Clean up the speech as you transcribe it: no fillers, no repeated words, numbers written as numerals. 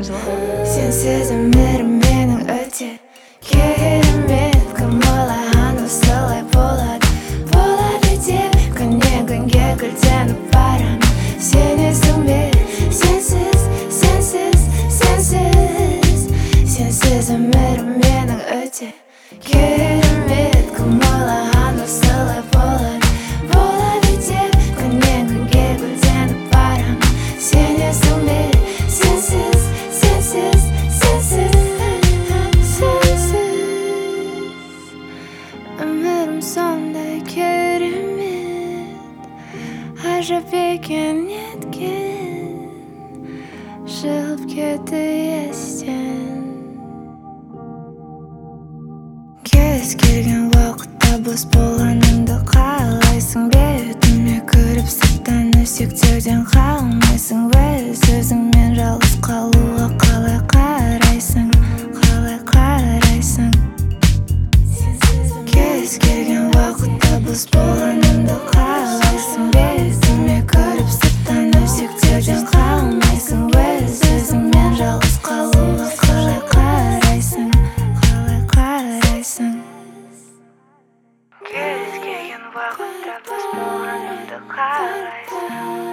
жылы. Сенсіз өмірім менің өте керемет. Кім ойлаған осылай болады деп күннен-күнге гүлденіп барам. Сенесің бе? Сенсіз өмірім менің өте керемет. Кім ойлаған осылай болады деп күннен-күнге гүлденіп барам. Сенесің бе? Өмірім сондай керемет, ғажап екен неткен, шығып кетті естен. Кез келген уақытта бос болғаныңды қалайсың, бетіме кіріп сырттан өсектеуден қалмайсың. Өз өзіңмен жалғыз қалуға қалай қарайсың? Кез келген уақытта бос болғаныңды қалайсың, бетіме кіріп сырттан өсектеуден қалмайсың. Өз өзіңмен жалғыз қалуға қалай қарайсың? Кез келген уақытта бос болғаныңды қалайсың.